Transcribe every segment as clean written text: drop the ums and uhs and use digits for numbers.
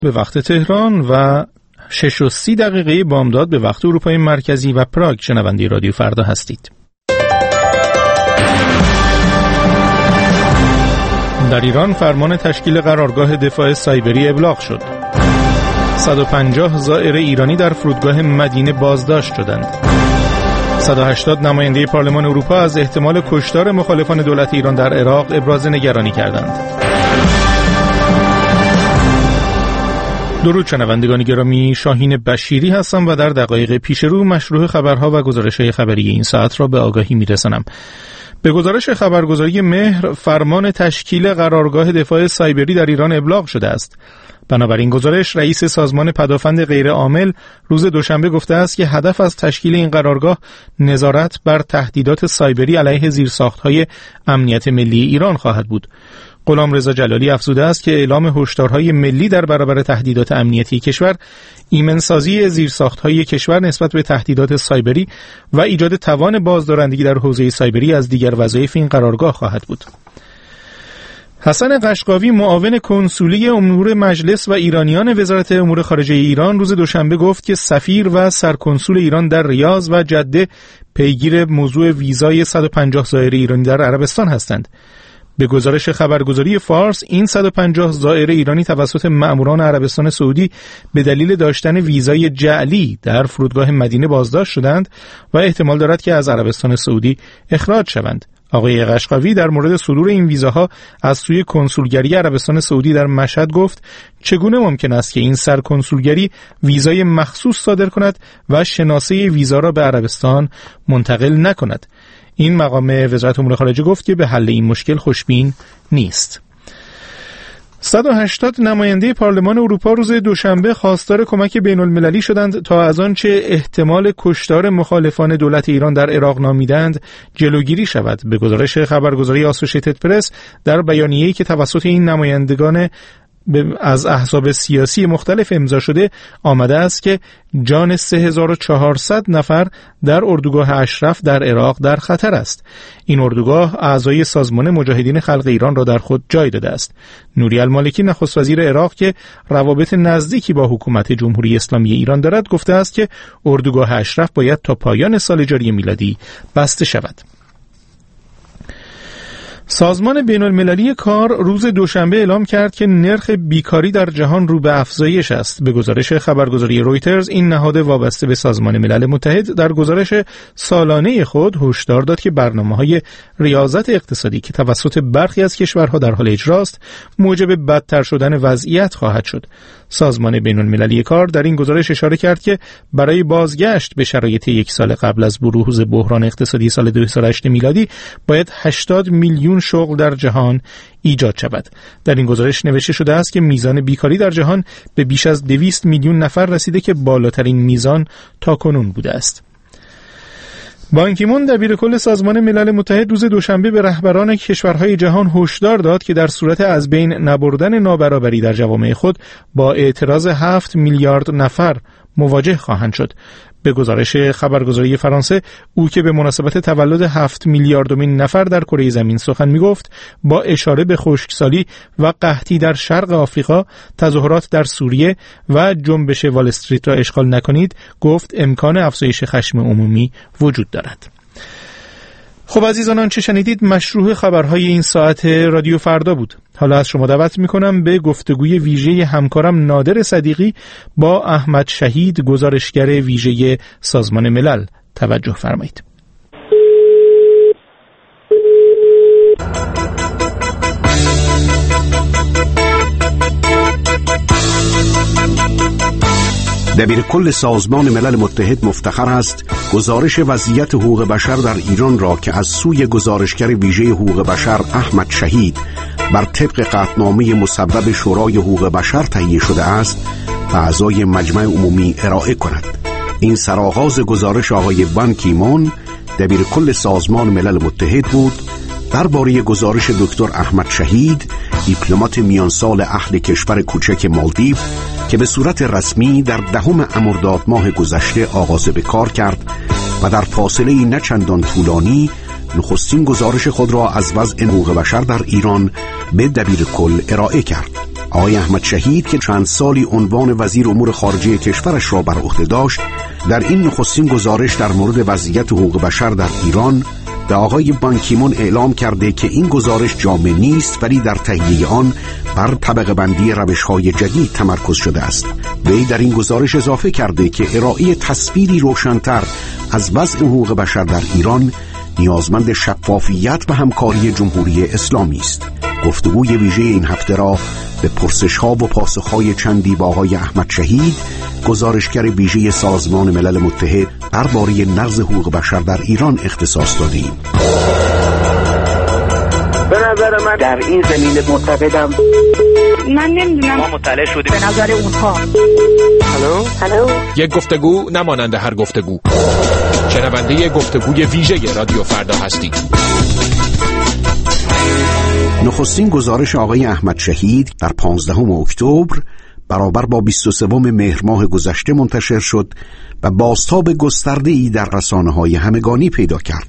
به وقت تهران و 6:30 بامداد به وقت اروپای مرکزی و پراگ شنونده رادیو فردا هستید. در ایران فرمان تشکیل قرارگاه دفاع سایبری ابلاغ شد. 150 زائر ایرانی در فرودگاه مدینه بازداشت شدند. 180 نماینده پارلمان اروپا از احتمال کشتار مخالفان دولت ایران در عراق ابراز نگرانی کردند. درود شنوندگان گرامی، شاهین بشیری هستم و در دقایق پیش رو مشروع خبرها و گزارش‌های خبری این ساعت را به آگاهی می‌رسانم. به گزارش خبرگزاری مهر، فرمان تشکیل قرارگاه دفاع سایبری در ایران ابلاغ شده است. بنابراین گزارش، رئیس سازمان پدافند غیرعامل روز دوشنبه گفته است که هدف از تشکیل این قرارگاه نظارت بر تهدیدات سایبری علیه زیرساخت‌های امنیت ملی ایران خواهد بود. غلامرضا جلالی افزوده است که اعلام هشدارهای ملی در برابر تهدیدات امنیتی کشور، ایمنسازی زیرساخت‌های کشور نسبت به تهدیدات سایبری و ایجاد توان بازدارندگی در حوزه سایبری از دیگر وظایف این قرارگاه خواهد بود. حسن قشقاوی، معاون کنسولی امور مجلس و ایرانیان وزارت امور خارجه ایران، روز دوشنبه گفت که سفیر و سرکنسول ایران در ریاض و جده پیگیر موضوع ویزای 150 زائر ایرانی در عربستان هستند. به گزارش خبرگزاری فارس، این 150 زائر ایرانی توسط مأموران عربستان سعودی به دلیل داشتن ویزای جعلی در فرودگاه مدینه بازداشت شدند و احتمال دارد که از عربستان سعودی اخراج شوند. آقای قشقاوی در مورد صدور این ویزاها از سوی کنسولگری عربستان سعودی در مشهد گفت چگونه ممکن است که این سرکنسولگری ویزای مخصوص صادر کند و شناسه ویزا را به عربستان منتقل نکند. این مقام وزارت امور خارجه گفت که به حل این مشکل خوشبین نیست. 180 نماینده پارلمان اروپا روز دوشنبه خواستار کمک بین‌المللی شدند تا از آنچه احتمال کشتار مخالفان دولت ایران در عراق نامیدند جلوگیری شود. به گزارش خبرگزاری آسوشیتد پرس، در بیانیه‌ای که توسط این نمایندگان از احزاب سیاسی مختلف امضا شده آمده است که جان 3400 نفر در اردوگاه اشرف در عراق در خطر است. این اردوگاه اعضای سازمان مجاهدین خلق ایران را در خود جای داده است. نوری المالکی، نخست وزیر عراق که روابط نزدیکی با حکومت جمهوری اسلامی ایران دارد، گفته است که اردوگاه اشرف باید تا پایان سال جاری میلادی بسته شود. سازمان بین‌المللی کار روز دوشنبه اعلام کرد که نرخ بیکاری در جهان رو به افزایش است. به گزارش خبرگزاری رویترز، این نهاد وابسته به سازمان ملل متحد در گزارش سالانه خود هشدار داد که برنامه‌های ریاضت اقتصادی که توسط برخی از کشورها در حال اجراست، موجب بدتر شدن وضعیت خواهد شد. سازمان بین‌المللی کار در این گزارش اشاره کرد که برای بازگشت به شرایط یک سال قبل از بروز بحران اقتصادی سال 2008 میلادی باید 80 میلیون شغل در جهان ایجاد شود. در این گزارش نوشته شده است که میزان بیکاری در جهان به بیش از 200 میلیون نفر رسیده که بالاترین میزان تاکنون بوده است. بان کی مون، دبیر کل سازمان ملل متحد، روز دوشنبه به رهبران کشورهای جهان هشدار داد که در صورت از بین نبردن نابرابری در جوامع خود با اعتراض 7 میلیارد نفر مواجه خواهند شد. به گزارش خبرگزاری فرانسه، او که به مناسبت تولد 7 میلیاردمین نفر در کره زمین سخن می‌گفت، با اشاره به خشکسالی و قحطی در شرق آفریقا، تظاهرات در سوریه و جنبش وال استریت را اشغال نکنید، گفت امکان افزایش خشم عمومی وجود دارد. خب عزیزان، آنچه شنیدید مشروع خبرهای این ساعت رادیو فردا بود. حالا از شما دعوت میکنم به گفتگوی ویژه همکارم نادر صدیقی با احمد شهید، گزارشگر ویژه سازمان ملل، توجه فرمایید. دبیر کل سازمان ملل متحد مفتخر است گزارش وضعیت حقوق بشر در ایران را که از سوی گزارشگر ویژه حقوق بشر احمد شهید بر طبق قطعنامه مصوب شورای حقوق بشر تهیه شده است و اعضای مجمع عمومی ارائه کند. این سرآغاز گزارش آقای بان کی مون، دبیر کل سازمان ملل متحد بود، درباره گزارش دکتر احمد شهید، دیپلمات میان سال اهل کشور کوچک مالدیو که به صورت رسمی در 10 مرداد ماه گذشته آغاز به کار کرد و در فاصله نه چندان طولانی نخستین گزارش خود را از وضع حقوق بشر در ایران به دبیر کل ارائه کرد. آقای احمد شهید که چند سالی عنوان وزیر امور خارجه کشورش را بر عهده داشت، در این نخستین گزارش در مورد وضعیت حقوق بشر در ایران به آقای بان کی مون اعلام کرده که این گزارش جامع نیست، ولی در تهیه آن بر طبقه بندی روش‌های جدید تمرکز شده است. وی در این گزارش اضافه کرده که ارائه تصویری روشن‌تر از وضع حقوق بشر در ایران نیازمند شفافیت و همکاری جمهوری اسلامی است. گفتگوی ویژه این هفته را به پرسش‌ها و پاسخ‌های چندی با آقای احمد شهید، گزارشگر ویژه سازمان ملل متحد درباره نقض حقوق بشر در ایران اختصاص دادیم. به نظر من در این زمینه معتقدم. من نمیدونم، ما مطلع شدیم به نظر اونها. هلو یک گفتگو نمانند هر گفتگو. شنونده گفتگوی ویژه رادیو فردا هستید. نخستین گزارش آقای احمد شهید در 15 اکتبر برابر با 23 مهر ماه گذشته منتشر شد و بازتاب گسترده‌ای در رسانه‌های همگانی پیدا کرد.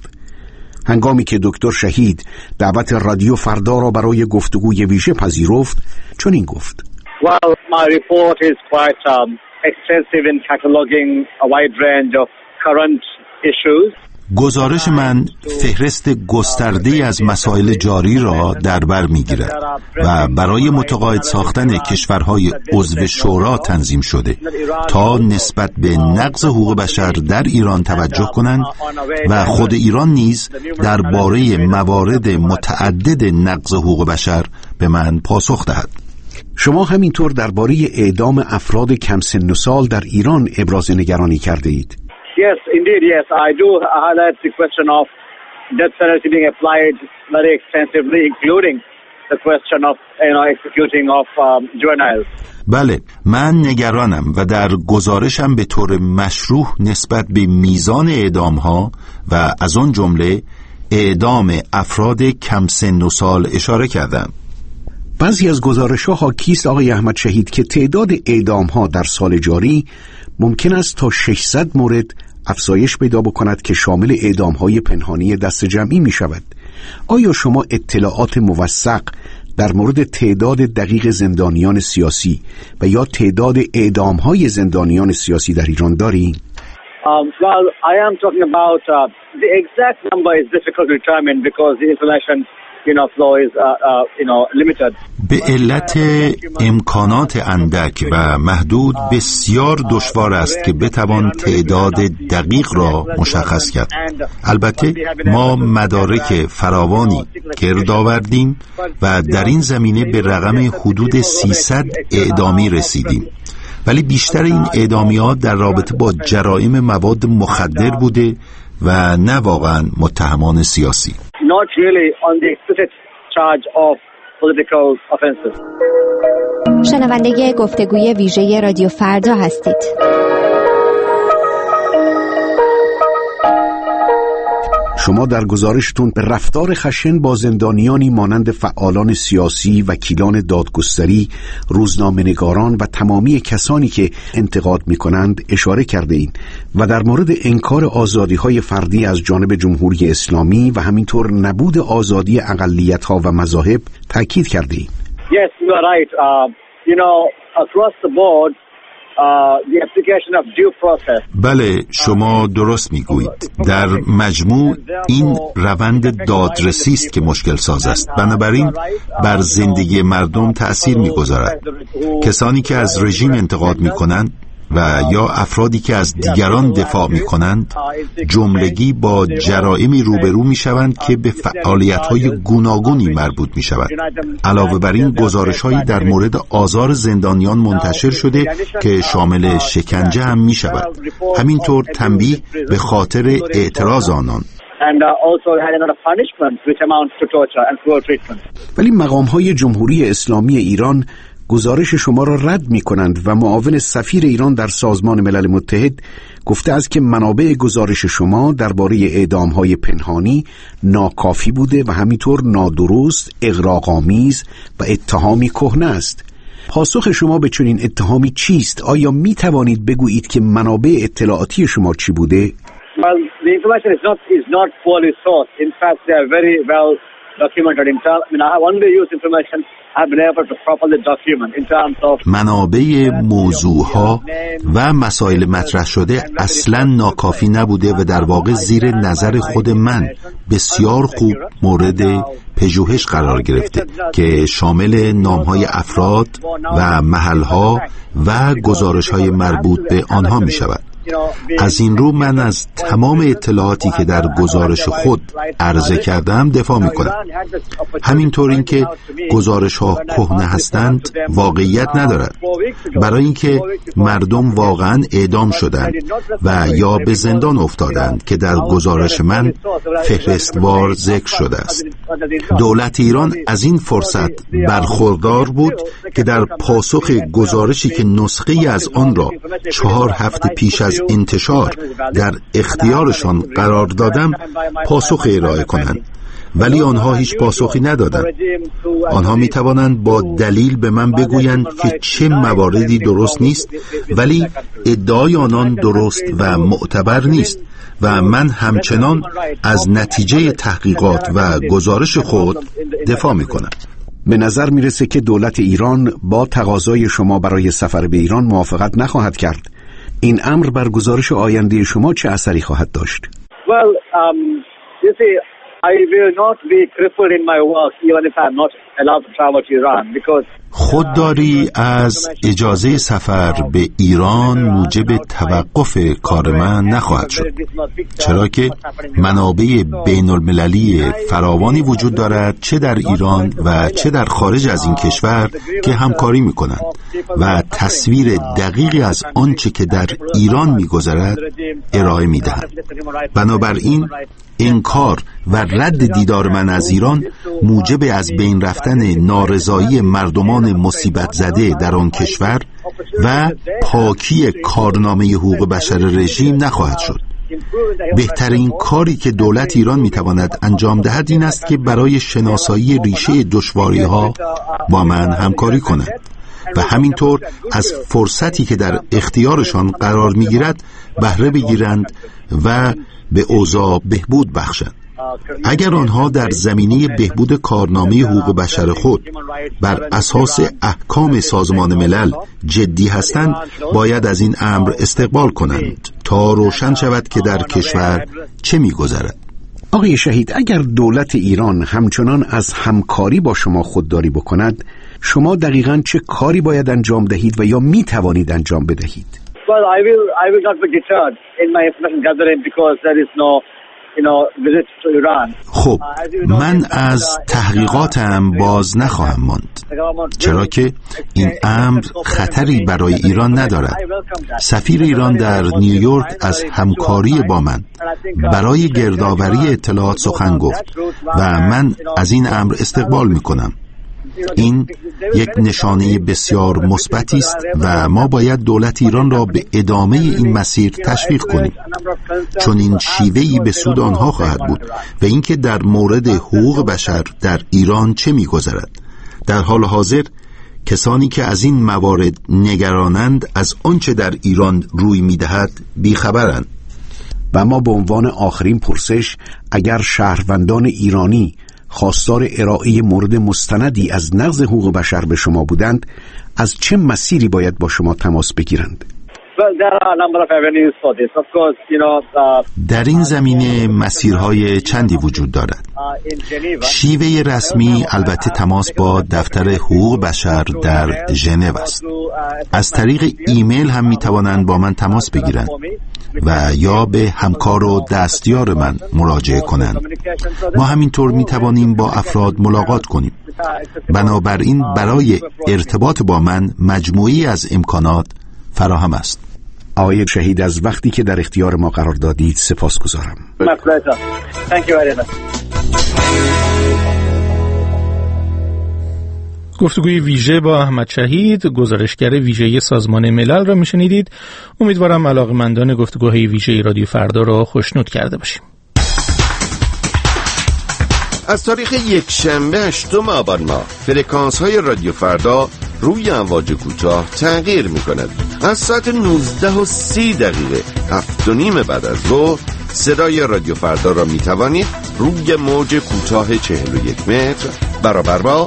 هنگامی که دکتر شهید دعوت رادیو فردا را برای گفتگوی ویژه پذیرفت، چنین گفت: Well, my report is quite extensive in cataloging a wide range of current issues. گزارش من فهرست گسترده‌ای از مسائل جاری را در بر می‌گیرد و برای متقاعد ساختن کشورهای عضو شورا تنظیم شده تا نسبت به نقض حقوق بشر در ایران توجه کنند و خود ایران نیز درباره موارد متعدد نقض حقوق بشر به من پاسخ دهد. شما همینطور درباره اعدام افراد کم سن و سال در ایران ابراز نگرانی کرده اید. Yes, indeed, yes. I do highlight the question of death penalty being applied very extensively, including the question of, executing of juveniles. بله، من نگرانم و در گزارشم به طور مشروح نسبت به میزان اعدام‌ها و از آن جمله اعدام افراد کم سن و سال اشاره کردم. بعضی از گزارش‌ها حاکی است آقای احمد شهید که تعداد اعدام‌ها در سال جاری ممکن است تا 600 مورد افزایش پیدا بکند که شامل اعدام‌های پنهانی دست جمعی می‌شود. آیا شما اطلاعات موثق در مورد تعداد دقیق زندانیان سیاسی و یا تعداد اعدام‌های زندانیان سیاسی در ایران دارید؟ Well, I am talking about the exact number is difficult to determine because the information flow is limited. به علت امکانات اندک و محدود بسیار دشوار است که بتوان تعداد دقیق را مشخص کرد. البته ما مدارک فراوانی گرد آوردیم و در این زمینه به رقم حدود 300 اعدامی رسیدیم، ولی بیشتر این اعدامیات در رابطه با جرایم مواد مخدر بوده و نه واقعا متهمان سیاسی. Not really on the explicit charge of political offenses. شنونده گفتگوی ویژه رادیو فردا هستید. شما در گزارشتون به رفتار خشن با زندانیانی مانند فعالان سیاسی، وکیلان دادگستری، روزنامه‌نگاران و تمامی کسانی که انتقاد می‌کنند اشاره کرده اید و در مورد انکار آزادی‌های فردی از جانب جمهوری اسلامی و همینطور نبود آزادی اقلیت‌ها و مذاهب تاکید کرده اید. Yes, you are right. Across the board the application of due process. بله، شما درست میگویید. در مجموع این روند دادرسی است که مشکل ساز است. بنابراین بر زندگی مردم تأثیر میگذارد. کسانی که از رژیم انتقاد میکنند و یا افرادی که از دیگران دفاع میکنند جملگی با جرائمی روبرو میشوند که به فعالیت‌های گوناگونی مربوط میشود. علاوه بر این گزارش‌هایی در مورد آزار زندانیان منتشر شده که شامل شکنجه هم میشود. همینطور تنبیه به خاطر اعتراض آنان. ولی مقام‌های جمهوری اسلامی ایران گزارش شما را رد می کنند و معاون سفیر ایران در سازمان ملل متحد گفته است که منابع گزارش شما درباره اعدام‌های پنهانی ناکافی بوده و همینطور نادرست، اغراق‌آمیز و اتهامی کهنه است. پاسخ شما به چنین اتهامی چیست؟ آیا می توانید بگویید که منابع اطلاعاتی شما چی بوده؟ Well, the information is not poorly sourced. In fact, they are very well documented in terms. I mean, I have only used information I have been able to properly document in terms of منابع موضوعها و مسائل مطرح شده اصلا ناکافی نبوده و در واقع زیر نظر خود من بسیار خوب مورد پژوهش قرار گرفته که شامل نامهای افراد و محلها و گزارش‌های مربوط به آنها می شود. از این رو من از تمام اطلاعاتی که در گزارش خود عرضه کردم دفاع میکنم. همینطور این که گزارش ها کهنه هستند واقعیت ندارد، برای اینکه مردم واقعا اعدام شدند و یا به زندان افتادند که در گزارش من فهرستوار ذکر شده است. دولت ایران از این فرصت برخوردار بود که در پاسخ گزارشی که نسخه از آن را 4 هفته پیش از انتشار در اختیارشان قرار دادم پاسخ ارائه کنند، ولی آنها هیچ پاسخی ندادند. آنها می توانند با دلیل به من بگویند که چه مواردی درست نیست، ولی ادعای آنان درست و معتبر نیست و من همچنان از نتیجه تحقیقات و گزارش خود دفاع می کنم. به نظر میرسه که دولت ایران با تقاضای شما برای سفر به ایران موافقت نخواهد کرد. این امر بر گزارش آینده شما چه اثری خواهد داشت؟ Well, you see, I will not be crippled in my work even if I'm not allowed to travel to Iran because خودداری از اجازه سفر به ایران موجب توقف کار من نخواهد شد، چرا که منابع بین المللی فراوانی وجود دارد، چه در ایران و چه در خارج از این کشور که همکاری می کنند و تصویر دقیقی از آنچه که در ایران می گذرد ارائه می دهند. بنابراین انکار و رد دیدار من از ایران موجب از بین رفتن نارضایی مردمان مصیبت زده در آن کشور و پاکی کارنامه حقوق بشر رژیم نخواهد شد. بهترین کاری که دولت ایران میتواند انجام دهد این است که برای شناسایی ریشه دشواری‌ها با من همکاری کند و همینطور از فرصتی که در اختیارشان قرار میگیرد بهره بگیرند و به اوضاع بهبود بخشند. اگر آنها در زمینه بهبود کارنامه حقوق بشر خود بر اساس احکام سازمان ملل جدی هستند، باید از این امر استقبال کنند تا روشن شود که در کشور چه می‌گذرد. آقای شهید، اگر دولت ایران همچنان از همکاری با شما خودداری بکند، شما دقیقاً چه کاری باید انجام دهید و یا می‌توانید انجام بدهید؟ Well, I will not be deterred in my information gathering because there is no visit to Iran. خب من از تحقیقاتم باز نخواهم ماند، چرا که این امر خطری برای ایران ندارد. سفیر ایران در نیویورک از همکاری با من برای گردآوری اطلاعات سخن گفت و من از این امر استقبال می‌کنم. این یک نشانه بسیار مثبتی است و ما باید دولت ایران را به ادامه این مسیر تشویق کنیم، چون این شیوهی به سود آنها خواهد بود و اینکه در مورد حقوق بشر در ایران چه می‌گذرد. در حال حاضر کسانی که از این موارد نگرانند از آنچه در ایران روی می‌دهد بیخبرند. و ما به عنوان آخرین پرسش، اگر شهروندان ایرانی خواستار ارائه مورد مستندی از نقض حقوق بشر به شما بودند، از چه مسیری باید با شما تماس بگیرند؟ در این زمینه مسیرهای چندی وجود دارد. شیوه رسمی البته تماس با دفتر حقوق بشر در ژنو است. از طریق ایمیل هم می توانند با من تماس بگیرند و یا به همکار و دستیار من مراجعه کنند. ما همینطور می توانیم با افراد ملاقات کنیم. بنابراین برای ارتباط با من مجموعی از امکانات فراهم است. آقای شهید، از وقتی که در اختیار ما قرار دادید سپاسگزارم. گفتگوی ویژه با احمد شهید، گزارشگر ویژه سازمان ملل را میشنیدید. امیدوارم علاقه‌مندان گفتگوهای ویژه رادیو فردا را خوشنود کرده باشیم. از تاریخ یکشنبه 8 آبان ماه فرکانس های رادیو فردا روی امواج کوتاه تغییر می کند. از ساعت 19:30 7:30 بعد از ظهر صدای رادیو فردا را می توانید روی موج کوتاه 41 متر برابر با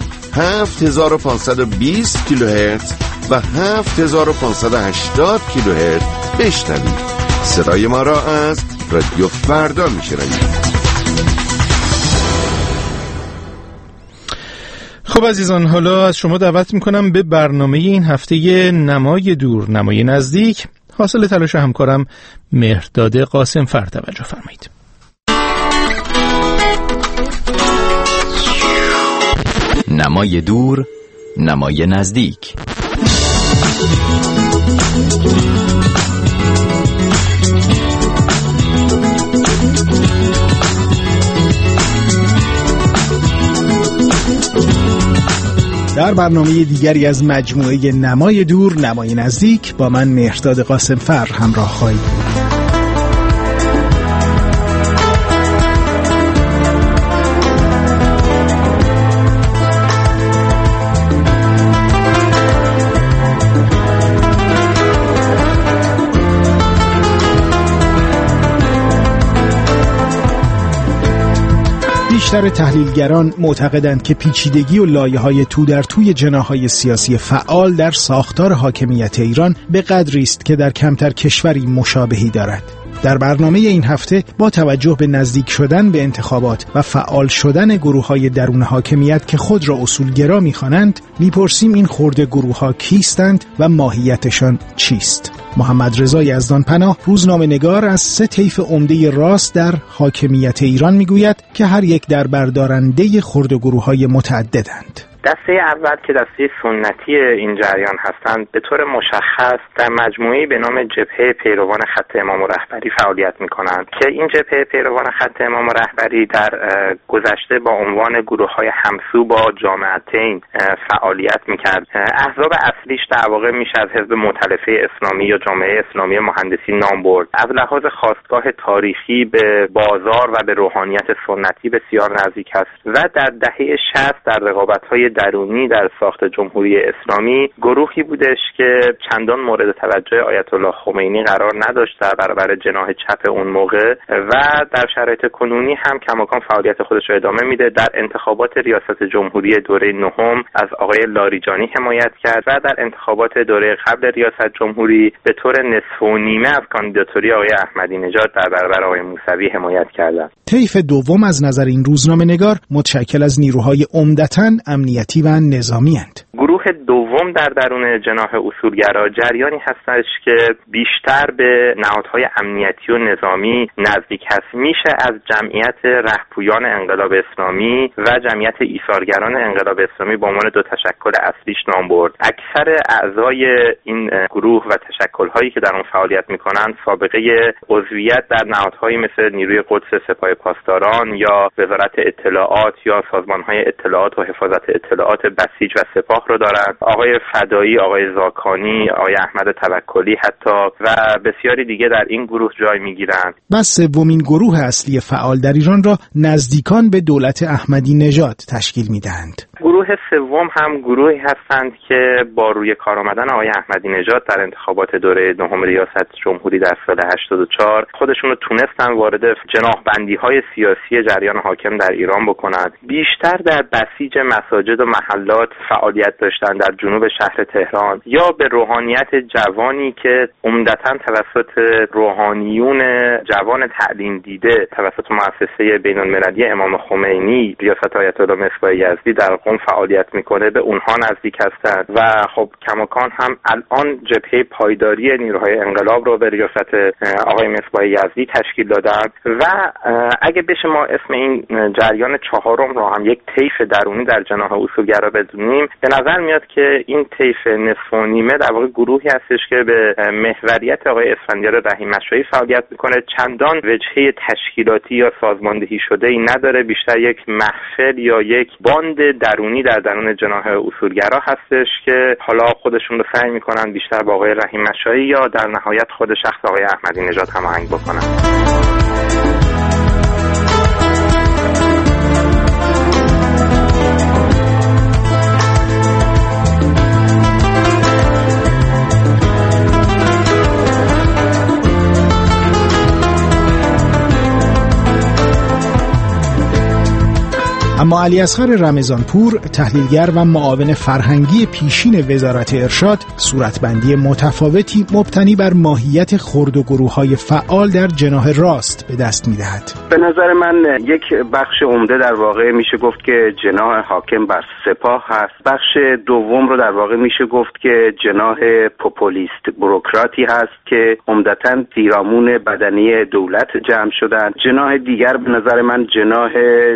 7520 کیلوهرتز و 7580 کیلوهرتز بشنوید. صدای ما را از رادیو فردا می شنوید. خب عزیزان، حالا از شما دعوت میکنم به برنامه این هفته نمای دور نمای نزدیک، حاصل تلاش همکارم مهرداد قاسم فر توجه فرمایید. نمای دور نمای نزدیک. در برنامه دیگری از مجموعه نمای دور نمای نزدیک با من مهرداد قاسم فر همراه خواهید بود. بیشتر تحلیلگران معتقدند که پیچیدگی و لایه‌های تو در توی جناح‌های سیاسی فعال در ساختار حاکمیت ایران به قدری است که در کمتر کشوری مشابهی دارد. در برنامه این هفته با توجه به نزدیک شدن به انتخابات و فعال شدن گروه‌های درون حاکمیت که خود را اصولگرا می‌خوانند، می‌پرسیم این خرده گروه‌ها کیستند و ماهیتشان چیست؟ محمد رضا یزدانپناه، روزنامه‌نگار، از سه طیف عمده راست در حاکمیت ایران میگوید که هر یک در بردارنده خرده گروه‌های متعددند. دسته اول که دسته سنتی این جریان هستند به طور مشخص در مجموعه‌ای به نام جبهه پیروان خط امام رهبری فعالیت می‌کنند که این جبهه پیروان خط امام رهبری در گذشته با عنوان گروه‌های همسو با جامعتین فعالیت می‌کرد. احزاب اصلیش در واقع میشه از حزب مؤتلفه اسلامی یا جامعه اسلامی مهندسی نام برد. از لحاظ خاستگاه تاریخی به بازار و به روحانیت سنتی بسیار نزدیک است و در دهه 60 در رقابت‌های درونی در ساخت جمهوری اسلامی گروهی بودش که چندان مورد توجه آیت الله خمینی قرار نداشت در برابر جناح چپ اون موقع و در شرایط کنونی هم کماکان فعالیت خودش رو ادامه میده. در انتخابات ریاست جمهوری دوره نهم از آقای لاریجانی حمایت کرد و در انتخابات دوره قبل ریاست جمهوری به طور نصف و نیمه از کاندیداتوری آقای احمدی نژاد در برابر آقای موسوی حمایت کردند. طیف دوم از نظر این روزنامه‌نگار متشکل از نیروهای عمدتاً امنیتی و نظامی اند. گروه دوم در درون جناح اصولگرا جریانی هستش که بیشتر به نهادهای امنیتی و نظامی نزدیک هست. میشه از جمعیت رهپویان انقلاب اسلامی و جمعیت ایثارگران انقلاب اسلامی به عنوان دو تشکل اصلیش نام برد. اکثر اعضای این گروه و تشکل‌هایی که در اون فعالیت می‌کنند سابقه عضویت در نهادهایی مثل نیروی قدس سپاه پاسداران یا وزارت اطلاعات یا سازمان‌های اطلاعات و حفاظت اطلاعات بسیج و سپاه رو دارند. آقای فدایی، آقای زاکانی، آقای احمد توکلی حتی و بسیاری دیگه در این گروه جای میگیرند. و سومین گروه اصلی فعال در ایران را نزدیکان به دولت احمدی نژاد تشکیل میدهند. گروه سوم هم گروهی هستند که با روی کار آمدن آقای احمدی نژاد در انتخابات دوره نهم ریاست جمهوری در سال 84 خودشون رو تونستن وارد جناح‌بندی‌های سیاسی جریان حاکم در ایران بکنند. بیشتر در بسیج مساجد و محلات فعالیت داشتن در جنوب شهر تهران یا به روحانیت جوانی که عمدتاً توسط روحانیون جوان تعلیم دیده توسط مؤسسه بین‌المللی امام خمینی ریاست آیت الله مصباح یزدی در قم فعالیت میکنه به اونها نزدیک هستند و خب کماکان هم الان جبهه پایداری نیروهای انقلاب رو به ریاست آقای مصباح یزدی تشکیل دادن و اگه بشه ما اسم این جریان چهارم رو هم یک طیف درونی در جناح اصولگرا بدونیم، به نظر میاد که این طیف نصف و نیمه در واقع گروهی هستش که به محوریت آقای اسفندیار رحیم‌مشایی فعالیت میکنه. چندان وجهه تشکیلاتی یا سازماندهی شده ای نداره، بیشتر یک محفل یا یک باند درونی در درون جناح اصولگرا هستش که حالا خودشون رو سعی میکنن بیشتر با آقای رحیم‌مشایی یا در نهایت خود شخص آقای احمدی نژاد هماهنگ بکنن. اما علیاصغر رمضانپور، تحلیلگر و معاون فرهنگی پیشین وزارت ارشاد، صورتبندی متفاوتی مبتنی بر ماهیت خرد و گروه‌های فعال در جناح راست به دست می‌دهد. به نظر من یک بخش عمده در واقع میشه گفت که جناح حاکم بر سپاه هست. بخش دوم رو در واقع میشه گفت که جناح پوپولیست بوروکراتی هست که عمدتاً پیرامون بدنی دولت جمع شدن. جناح دیگر به نظر من جناح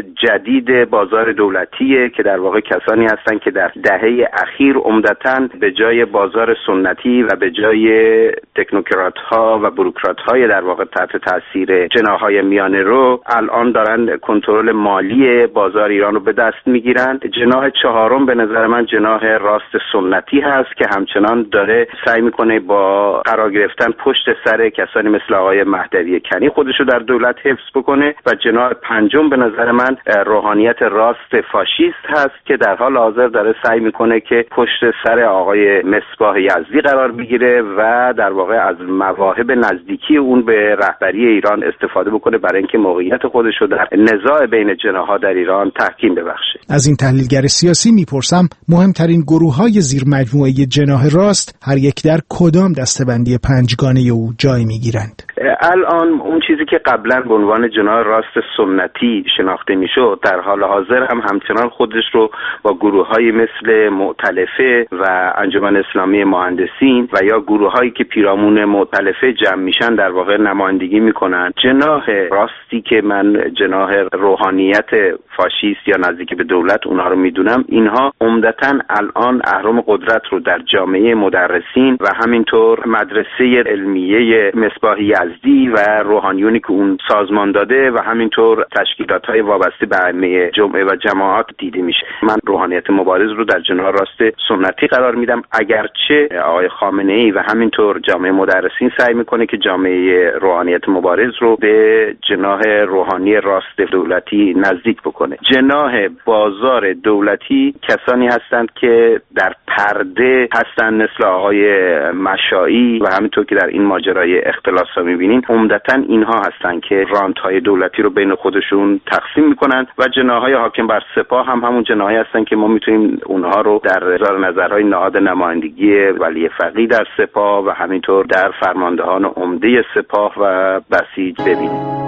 جدید بازار دولتیه که در واقع کسانی هستن که در دهه اخیر عمدتاً به جای بازار سنتی و به جای تکنوکرات ها و بوروکرات های در واقع تحت تاثیر جناح‌های میانه رو الان دارن کنترل مالی بازار ایران رو به دست میگیرن. جناح چهارم به نظر من جناح راست سنتی هست که همچنان داره سعی میکنه با قرار گرفتن پشت سر کسانی مثل آقای مهدوی کنی خودشو در دولت حفظ بکنه و جناح پنجم به نظر من روحانیت راست فاشیست هست که در حال حاضر داره سعی میکنه که پشت سر آقای مصباح یزدی قرار بگیره و در واقع از مواهب نزدیکی اون به رهبری ایران استفاده بکنه برای اینکه موقعیت خودش رو در نزاع بین جناح‌ها در ایران تحکیم ببخشه. از این تحلیلگر سیاسی میپرسم مهمترین گروه‌های زیر مجموعه جناح راست هر یک در کدام دسته‌بندی پنجگانه او جای میگیرند؟ الان اون چیزی که قبلا به عنوان جناح راست سنتی شناخته میشد در حال حاضر هم همچنان خودش رو با گروه‌های مثل مؤتلفه و انجمن اسلامی مهندسین و یا گروه‌هایی که پیرامون مؤتلفه جمع میشن در واقع نمایندگی میکنن. جناح راستی که من جناح روحانیت فاشیست یا نزدیک به دولت اونها رو میدونم، اینها عمدتاً الان اهرم قدرت رو در جامعه مدرسین و همینطور مدرسه علمیه مصباح یزدی و روحانیونی که اون سازمان داده و همینطور تشکیلات‌های وابسته به ائمه جمعه و جماعات دیده میشه. من روحانیت مبارز رو در جناح راست سنتی قرار میدم، اگرچه آقای خامنه‌ای و همینطور جامعه مدرسین سعی میکنه که جامعه روحانیت مبارز رو به جناح روحانی راست دولتی نزدیک بکنه. جناح بازار دولتی کسانی هستند که در پرده هستند مثل آقای مشایی و همینطور که در این ماجرای اختلاس ها میبینین عمدتاً اینها هستند که رانت‌های دولتی رو بین خودشون تقسیم میکنن و جناح‌های حاکم بر سپاه هم همون جناحی هستند که ما میتونیم اونها رو در نظرهای نهاد نمایندگی ولی فقیه در سپاه و همینطور در فرماندهان عمده سپاه و بسیج ببینیم.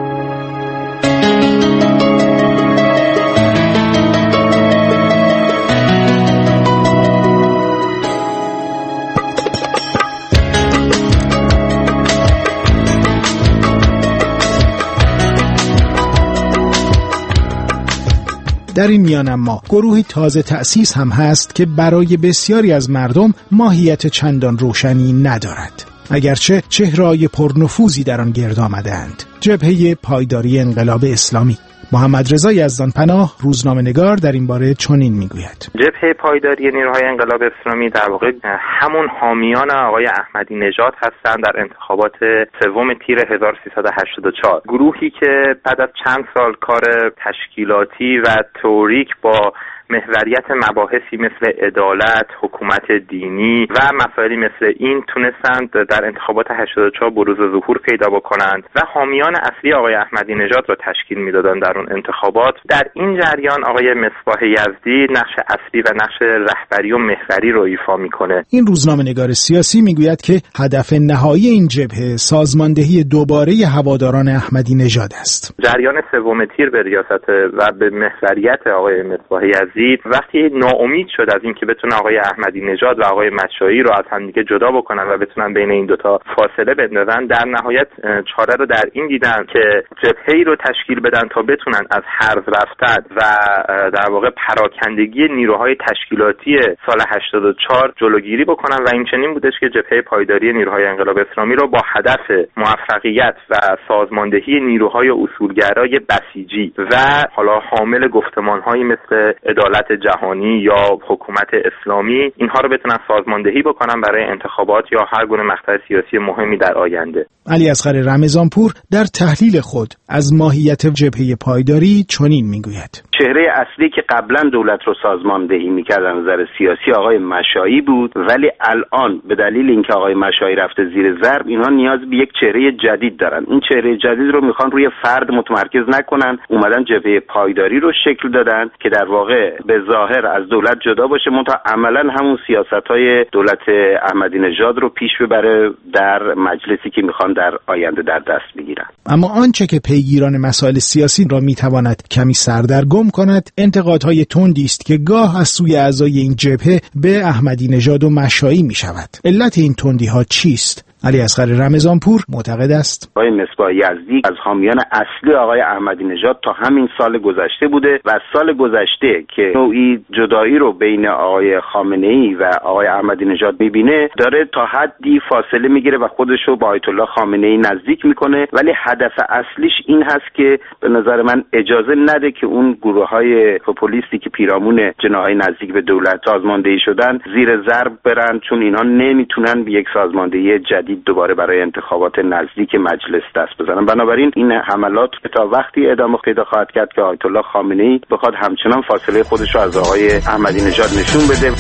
در این میان اما گروهی تازه تأسیس هم هست که برای بسیاری از مردم ماهیت چندان روشنی ندارد، اگرچه چهره‌های پرنفوذی در آن گرد آمده‌اند. جبهه پایداری انقلاب اسلامی. محمد رضا یزدانپناه روزنامه‌نگار در این باره چنین میگوید: جبهه پایداری نیروهای انقلاب اسلامی در واقع همون حامیان آقای احمدی نژاد هستند در انتخابات 3 تیر 1384. گروهی که بعد از چند سال کار تشکیلاتی و تئوریک با محوریت مباحثی مثل عدالت، حکومت دینی و مسائلی مثل این تونستند در انتخابات 84 بروز ظهور پیدا بکنند و حامیان اصلی آقای احمدی نژاد را تشکیل میدادند در اون انتخابات. در این جریان آقای مصباح یزدی نقش اصلی و نقش رهبری و محوری رو ایفا میکنه. این روزنامه‌نگار سیاسی میگوید که هدف نهایی این جبهه سازماندهی دوباره هواداران احمدی نژاد است. جریان 3 تیر به ریاست و به محوریت آقای مصباح یزدی وقتی ناامید شد از اینکه بتونه آقای احمدی نژاد و آقای مشایی رو از هم دیگه جدا بکنن و بتونن بین این دوتا فاصله بندازن، در نهایت چاره رو در این دیدن که جبهه‌ای رو تشکیل بدن تا بتونن از حرز رفتن و در واقع پراکندگی نیروهای تشکیلاتی سال 84 جلوگیری بکنن و این چنین بودش که جبهه پایداری نیروهای انقلاب اسلامی رو با هدف موفقیت و سازماندهی نیروهای اصولگرای بسیجی و حالا حامل گفتمان‌هایی مثل عدالت جهانی یا حکومت اسلامی اینها رو بتونن سازماندهی بکنن برای انتخابات یا هر گونه مقطع سیاسی مهمی در آینده. علیاصغر رمضانپور در تحلیل خود از ماهیت جبهه پایداری چنین میگوید: چهره اصلی که قبلا دولت رو سازماندهی میکرد از نظر سیاسی آقای مشایی بود، ولی الان به دلیل اینکه آقای مشایی رفته زیر ضرب، اینها نیاز به یک چهره جدید دارن. این چهره جدید رو میخوان روی فرد متمرکز نکنن، اومدن جبهه پایداری رو شکل دادن که در واقع به ظاهر از دولت جدا باشه، منتها عملا همون سیاست‌های دولت احمدی نژاد رو پیش ببره در مجلسی که میخوان در آینده در دست بگیرن. اما آنچه که پیگیران مسائل سیاسی را میتواند کمی سردرگم کند، انتقادهای تندی است که گاه از سوی اعضای این جبهه به احمدی نژاد و مشایی میشود. علت این تندی‌ها چیست؟ علی اصغر رمضانپور معتقد است آقای مصباح یزدی از حامیان اصلی آقای احمدی نژاد تا همین سال گذشته بوده و از سال گذشته که نوعی جدایی رو بین آقای خامنه‌ای و آقای احمدی نژاد میبینه، داره تا حدی فاصله میگیره و خودش رو با آیت الله خامنه‌ای نزدیک میکنه، ولی هدف اصلیش این هست که به نظر من اجازه نده که اون گروه‌های پوپولیستی که پیرامون جناح‌های نزدیک به دولت سازماندهی شدن زیر ضرب برن، چون اینا نمیتونن به یک سازماندهی جدید دوباره برای انتخابات نزدیک مجلس دست بزنن. بنابراین این حملات تا وقتی ادامه پیدا خواهد کرد که آیت الله خامنه‌ای بخواد همچنان فاصله خودش رو از آقای احمدی نژاد نشون بده.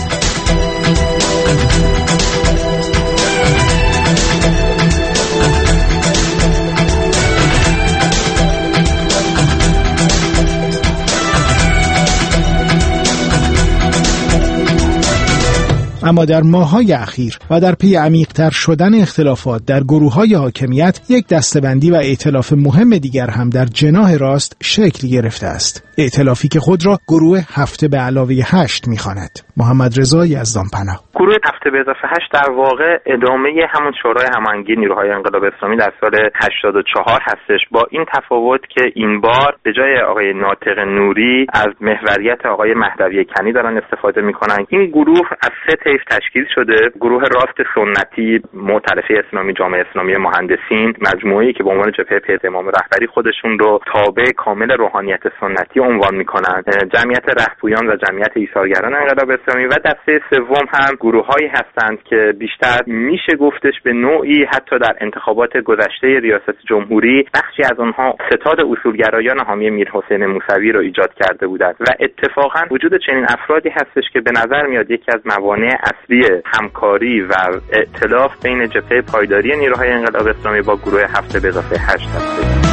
اما در ماه‌های اخیر و در پی عمیق‌تر شدن اختلافات در گروه‌های حاکمیت، یک دسته‌بندی و ائتلاف مهم دیگر هم در جناح راست شکل گرفته است. ائتلافی که خود را گروه 7 به علاوه 8 می‌خواند. محمد رضا یزدانپناه. گروه 7 به اضافه 8 در واقع ادامه همون شورای هماهنگی نیروهای انقلاب اسلامی در سال 84 هستش، با این تفاوت که این بار به جای آقای ناطق نوری از محوریت آقای مهدوی کنی دارن استفاده می‌کنن. این گروه از 3 طیف تشکیل شده: گروه راست سنتی مؤتلفه اسلامی، جامعه اسلامی مهندسین، مجموعه‌ای که به عنوان جبهه پی‌امام رهبری خودشون رو تابع کامل روحانیت سنتی عنوان می‌کنند، جمعیت رهپویان و جمعیت ایثارگران انقلاب اسلامی، و دسته سوم هم گروه‌هایی هستند که بیشتر میشه گفتش به نوعی حتی در انتخابات گذشته ریاست جمهوری بخشی از آنها ستاد اصولگرایان حامی میرحسین موسوی رو ایجاد کرده بودند و اتفاقا وجود چنین افرادی هستش که به نظر میاد یکی از موانع اصلی همکاری و ائتلاف بین جبهه پایداری نیروهای انقلاب اسلامی با گروه 7 به اضافه 8 هست.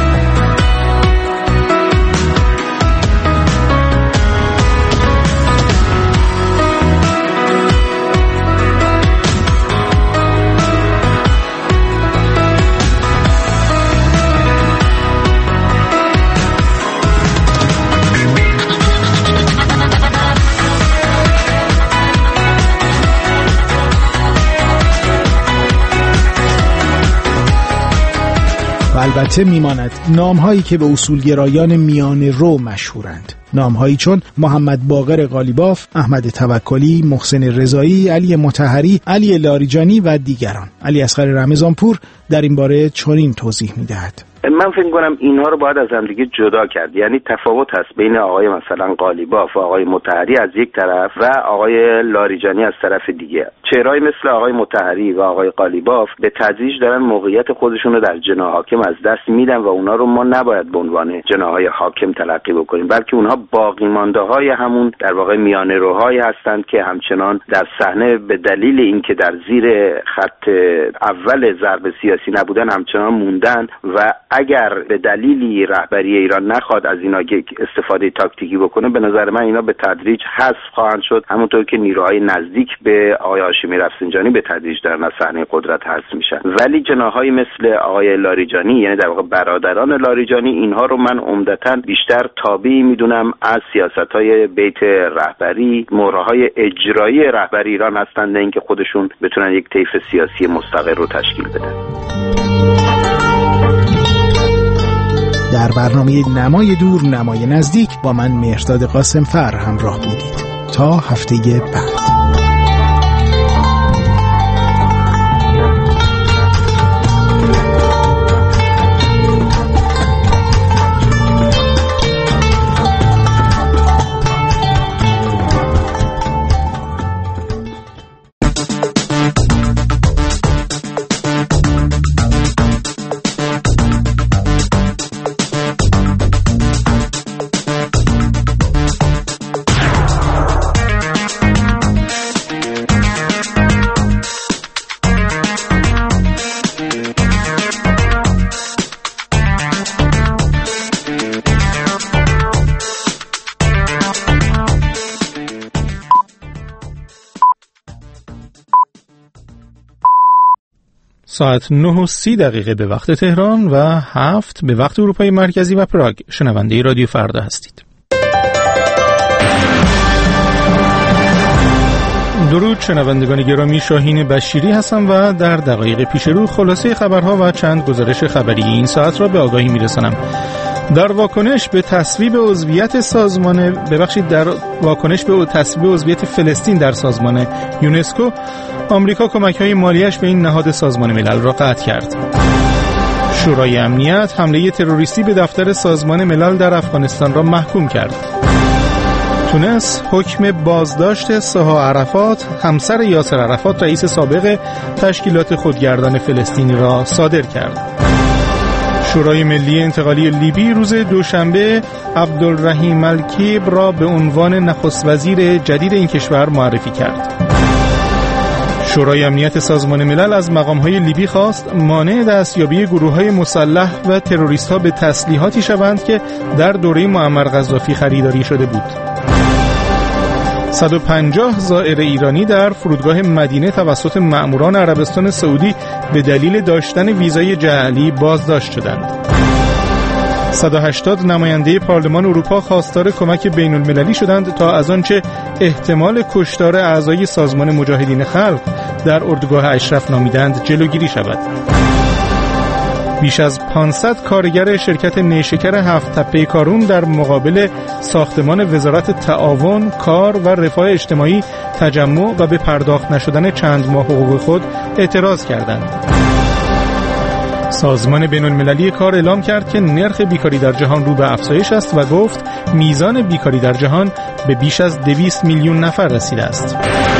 البته میماند نام‌هایی که به اصولگرایان میانه رو مشهورند. نام‌هایی چون محمد باقر قالیباف، احمد توکلی، محسن رضایی، علی مطهری، علی لاریجانی و دیگران. علی اصغر رمضانپور در این باره چنین توضیح می‌دهد. من فکر کنم اینها رو باید از هم دیگه جدا کرد. یعنی تفاوت هست بین آقای مثلا قالیباف و آقای مطهری از یک طرف و آقای لاریجانی از طرف دیگه. چهرهایی مثل آقای مطهری و آقای قالیباف به تدریج دارن موقعیت خودشون رو در جناح حاکم از دست میدن و اونا رو ما نباید به عنوان جناح‌های حاکم تلقی بکنیم، بلکه اونها باقی مانده‌های همون در واقع میانه روهایی هستند که همچنان در صحنه به دلیل اینکه در زیر خط اول ضرب سیاسی نبودن همچنان موندن و اگر به دلیلی رهبری ایران نخواد از اینا استفاده تاکتیکی بکنه، به نظر من اینا به تدریج حذف خواهند شد، همونطور که نیروهای نزدیک به آقای هاشمی رفسنجانی به تدریج دارن از صحنه قدرت حذف میشن. ولی جناح‌هایی مثل آقای لاریجانی، یعنی در واقع برادران لاریجانی، اینها رو من عمدتاً بیشتر تابعی میدونم از سیاست‌های بیت رهبری، مهره‌های اجرایی رهبری ایران هستند، نه اینکه خودشون بتونن یک طیف سیاسی مستقل رو تشکیل بدن. در برنامه نمای دور نمای نزدیک با من مهرداد قاسمفر همراه بودید. تا هفته بعد. ساعت 9:30 به وقت تهران و 7 به وقت اروپای مرکزی و پراگ. شنونده رادیو فردا هستید. درود شنوندگان گرامی، شاهین بشیری هستم و در دقایق پیش رو خلاصه خبرها و چند گزارش خبری این ساعت را به آگاهی میرسانم. در واکنش به تصویب عضویت عضویت فلسطین در سازمان یونسکو، آمریکا کمک‌های مالیش به این نهاد سازمان ملل را قطع کرد. شورای امنیت حمله تروریستی به دفتر سازمان ملل در افغانستان را محکوم کرد. تونس حکم بازداشت سها عرفات، همسر یاسر عرفات رئیس سابق تشکیلات خودگردان فلسطینی را صادر کرد. شورای ملی انتقالی لیبی روز دوشنبه عبدالرحیم الکیب را به عنوان نخست وزیر جدید این کشور معرفی کرد. شورای امنیت سازمان ملل از مقام‌های لیبی خواست مانع دستیابی گروه‌های مسلح و تروریست‌ها به تسلیحاتی شوند که در دوره معمر قذافی خریداری شده بود. 150 زائر ایرانی در فرودگاه مدینه توسط مأموران عربستان سعودی به دلیل داشتن ویزای جعلی بازداشت شدند. 180 نماینده پارلمان اروپا خواستار کمک بین المللی شدند تا از آنچه احتمال کشتار اعضای سازمان مجاهدین خلق در اردوگاه اشرف نامیدند جلوگیری شود. بیش از 500 کارگر شرکت نیشکر هفت تپه کارون در مقابل ساختمان وزارت تعاون، کار و رفاه اجتماعی تجمع و به پرداخت نشدن چند ماه حقوق خود اعتراض کردند. سازمان بین المللی کار اعلام کرد که نرخ بیکاری در جهان رو به افزایش است و گفت میزان بیکاری در جهان به بیش از 200 میلیون نفر رسیده است.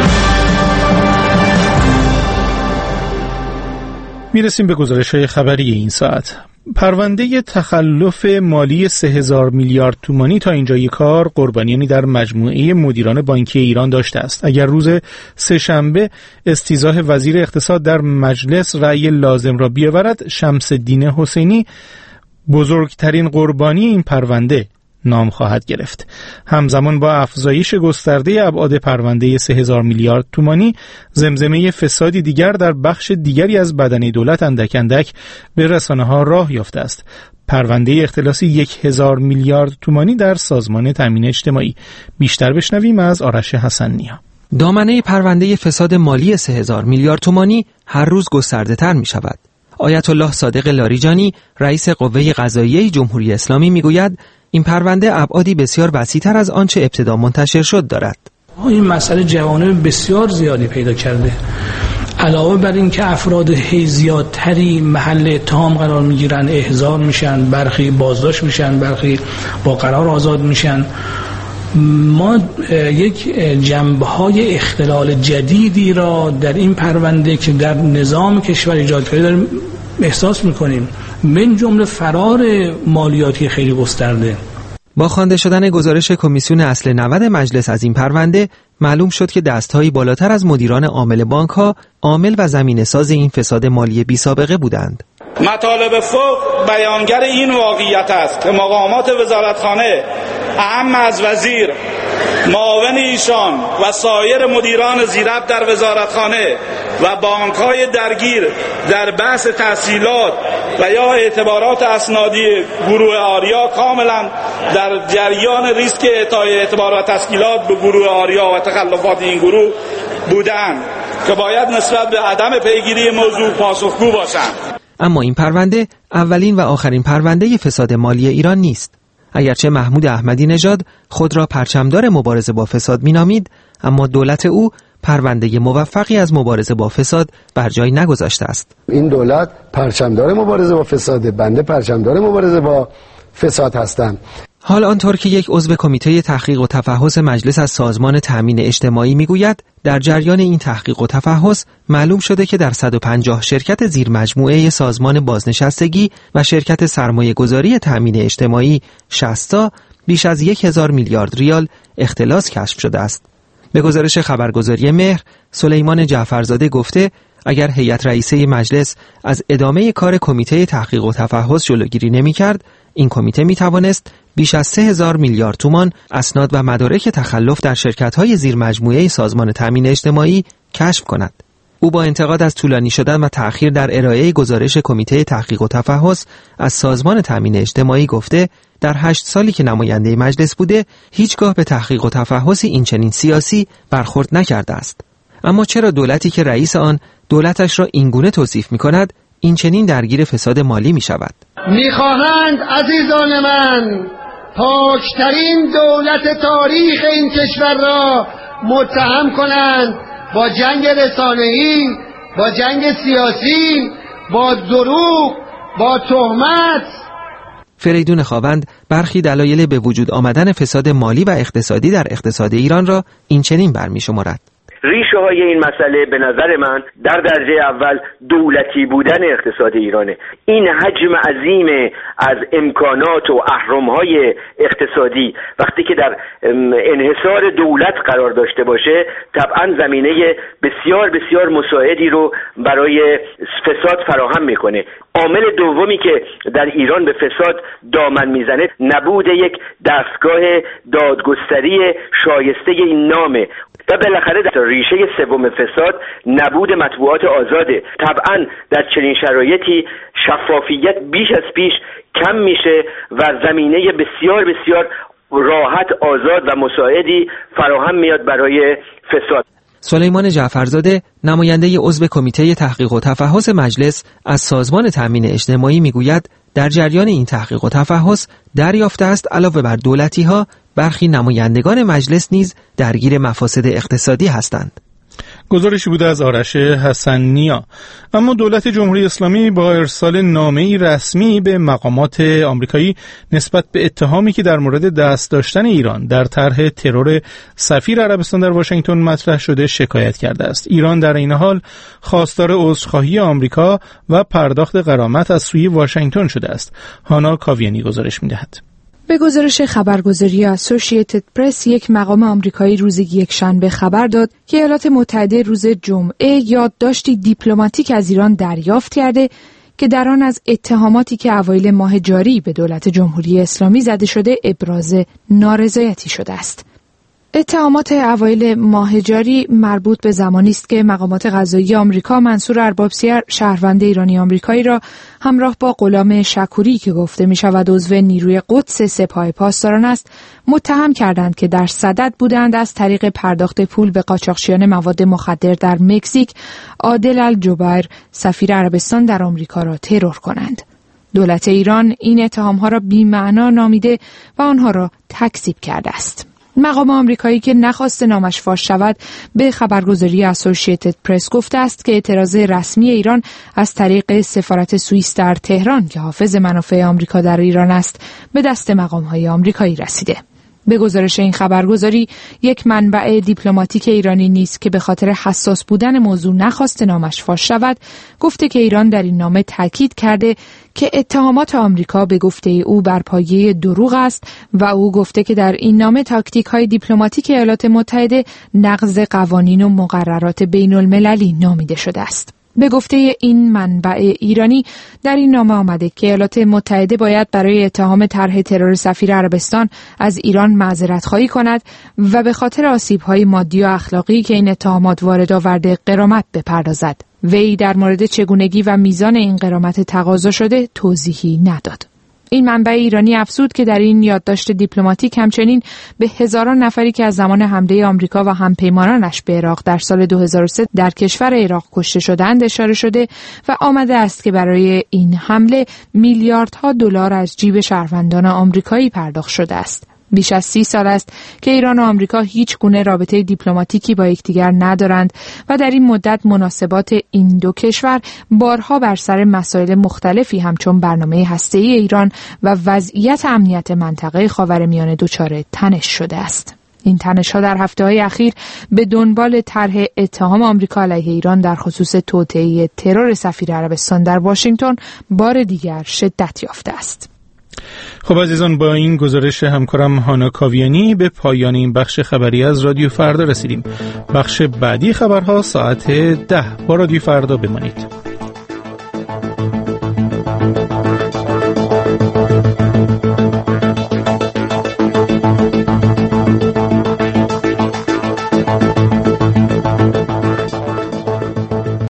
میرسیم به گزارش‌های خبری این ساعت. پرونده تخلف مالی 3000 میلیارد تومانی تا اینجای کار قربانیانی در مجموعه مدیران بانکی ایران داشته است. اگر روز سه‌شنبه استیضاح وزیر اقتصاد در مجلس رأی لازم را بیاورد، شمس‌الدین حسینی بزرگترین قربانی این پرونده نام خواهد گرفت. همزمان با افزایش گسترده ابعاد پرونده 3000 میلیارد تومانی، زمزمه فسادی دیگر در بخش دیگری از بدنه دولت اندک اندک به رسانه‌ها راه یافته است. پرونده اختلاسی 1000 میلیارد تومانی در سازمان تامین اجتماعی. بیشتر بشنویم از آرش حسن‌نیا. دامنه پرونده فساد مالی 3000 میلیارد تومانی هر روز گسترده‌تر می‌شود. آیت الله صادق لاریجانی، رئیس قوه قضاییه جمهوری اسلامی میگوید این پرونده ابعادی بسیار وسیع‌تر از آنچه ابتدا منتشر شد دارد. این مسئله جوانب بسیار زیادی پیدا کرده. علاوه بر این که افراد زیادتری محل اتهام قرار میگیرن، احضار میشن، برخی بازداشت میشن، برخی با قرار آزاد میشن، ما یک جنبه‌های اختلال جدیدی را در این پرونده که در نظام کشور ایجاد کرده داریم احساس میکنیم، من جمله فرار مالیاتی خیلی گسترده. با خوانده شدن گزارش کمیسیون اصل 90 مجلس از این پرونده معلوم شد که دست‌هایی بالاتر از مدیران عامل بانک‌ها عامل و زمینه‌ساز این فساد مالی بی‌سابقه بودند. مطالب فوق بیانگر این واقعیت است که مقامات وزارتخانه اهم از وزیر، معاون ایشان و سایر مدیران زیربط در وزارتخانه و بانک‌های درگیر در بحث تسهیلات و یا اعتبارات اسنادی گروه آریا کاملا در جریان ریسک اعطای اعتبارات و تسهیلات به گروه آریا و تخلفات این گروه بودند که باید نسبت به عدم پیگیری موضوع پاسخگو باشند. اما این پرونده اولین و آخرین پرونده فساد مالی ایران نیست. اگرچه محمود احمدی نژاد خود را پرچمدار مبارزه با فساد مینامید، اما دولت او پرونده موفقی از مبارزه با فساد بر جای نگذاشته است. این دولت پرچمدار مبارزه با فساده، بنده پرچمدار مبارزه با فساد هستم. حال آنطور که یک عضو کمیته تحقیق و تفحص مجلس از سازمان تامین اجتماعی میگوید، در جریان این تحقیق و تفحص معلوم شده که در 150 شرکت زیر مجموعه سازمان بازنشستگی و شرکت سرمایه گذاری تامین اجتماعی 60 بیش از 1000 میلیارد ریال اختلاس کشف شده است. به گزارش خبرگزاری مهر، سلیمان جعفرزاده گفته اگر هیئت رئیسه مجلس از ادامه کار کمیته تحقیق و تفحص جلوگیری نمی‌کرد، این کمیته می‌توانست بیش از 3000 میلیارد تومان اسناد و مدارک تخلف در شرکت‌های زیر مجموعه سازمان تامین اجتماعی کشف کند. او با انتقاد از طولانی شدن و تأخیر در ارائه گزارش کمیته تحقیق و تفحص از سازمان تامین اجتماعی گفته در 8 سالی که نماینده مجلس بوده هیچگاه به تحقیق و تفحصی این چنین سیاسی برخورد نکرده است. اما چرا دولتی که رئیس آن دولتش را اینگونه توصیف می‌کند این چنین درگیر فساد مالی می‌شود؟ می‌خواهند عزیزان من پاکترین دولت تاریخ این کشور را متهم کنند با جنگ رسانه‌ای، با جنگ سیاسی، با دروغ، با تهمت. فریدون خاوند برخی دلایل به وجود آمدن فساد مالی و اقتصادی در اقتصاد ایران را این چنین برمی‌شمارد. ریشه های این مسئله به نظر من در درجه اول دولتی بودن اقتصاد ایرانه. این حجم عظیم از امکانات و اهرم‌های اقتصادی وقتی که در انحصار دولت قرار داشته باشه طبعا زمینه بسیار بسیار مساعدی رو برای فساد فراهم میکنه. عامل دومی که در ایران به فساد دامن میزنه نبود یک دستگاه دادگستری شایسته این نامه و بالاخره در ریشه سوم فساد نبود مطبوعات آزاده. طبعا در چنین شرایطی شفافیت بیش از پیش کم میشه و زمینه بسیار بسیار راحت آزاد و مساعدی فراهم میاد برای فساد. سلیمان جعفرزاده نماینده عضو کمیته تحقیق و تفحص مجلس از سازمان تامین اجتماعی میگوید در جریان این تحقیق و تفحص دریافته است علاوه بر دولتی‌ها برخی نمایندگان مجلس نیز درگیر مفاسد اقتصادی هستند. گزارشی بوده از آرش حسن‌نیا. اما دولت جمهوری اسلامی با ارسال نامه‌ای رسمی به مقامات آمریکایی نسبت به اتهامی که در مورد دست داشتن ایران در طرح ترور سفیر عربستان در واشنگتن مطرح شده شکایت کرده است. ایران در این حال خواستار عذرخواهی آمریکا و پرداخت غرامت از سوی واشنگتن شده است. هانا کاویانی گزارش می‌دهد. به گزارش خبرگزاری اسوسییتد پرس، یک مقام آمریکایی روز یکشنبه خبر داد که ایالات متحده روز جمعه یادداشتی دیپلماتیک از ایران دریافت کرده که در آن از اتهاماتی که اوایل ماه جاری به دولت جمهوری اسلامی زده شده ابراز نارضایتی شده است. اتهامات اوایل ماه جاری مربوط به زمانی است که مقامات قضایی آمریکا منصور اربابسیر، شهروند ایرانی آمریکایی را همراه با غلام شکوری که گفته می شود عضو نیروی قدس سپاه پاسداران است، متهم کردند که در صدد بودند از طریق پرداخت پول به قاچاقچیان مواد مخدر در مکزیک عادل الجبیر، سفیر عربستان در آمریکا را ترور کنند. دولت ایران این اتهامها را بی‌معنا نامیده و آنها را تکذیب کرده است. مقام آمریکایی که نخواست نامش فاش شود به خبرگزاری اسوسییتد پرس گفته است که اعتراض رسمی ایران از طریق سفارت سوئیس در تهران که حافظ منافع آمریکا در ایران است به دست مقام‌های آمریکایی رسیده. به گزارش این خبرگزاری، یک منبع دیپلماتیک ایرانی نیز که به خاطر حساس بودن موضوع نخواست نامش فاش شود، گفته که ایران در این نامه تاکید کرده که اتهامات آمریکا به گفته او بر پایه دروغ است و او گفته که در این نامه تاکتیک‌های دیپلماتیک ایالات متحده نقض قوانین و مقررات بین‌المللی نامیده شده است. به گفته این منبع ایرانی در این نامه آمده که ایالات متحده باید برای اتهام طرح ترور سفیر عربستان از ایران معذرت‌خواهی کند و به خاطر آسیب‌های مادی و اخلاقی که این اتهامات وارد آورده غرامت بپردازد. وی در مورد چگونگی و میزان این غرامت تقاضا شده توضیحی نداد. این منبع ایرانی افزود که در این یادداشت دیپلماتیک همچنین به هزاران نفری که از زمان حمله آمریکا و همپیمانانش به عراق در سال 2003 در کشور عراق کشته شدند اشاره شده و آمده است که برای این حمله میلیاردها دلار از جیب شهروندان آمریکایی پرداخت شده است. بیش از 30 سال است که ایران و آمریکا هیچ گونه رابطه دیپلماتیکی با یکدیگر ندارند و در این مدت مناسبات این دو کشور بارها بر سر مسائل مختلفی همچون برنامه هسته‌ای ایران و وضعیت امنیت منطقه خاورمیانه دچار تنش شده است. این تنش‌ها در هفته‌های اخیر به دنبال طرح اتهام آمریکا علیه ایران در خصوص توطئه ترور سفیر عربستان در واشنگتن بار دیگر شدت یافته است. خب عزیزان، با این گزارش همکارم هانا کاویانی به پایان این بخش خبری از رادیو فردا رسیدیم. بخش بعدی خبرها ساعت 10 با رادیو فردا بمانید.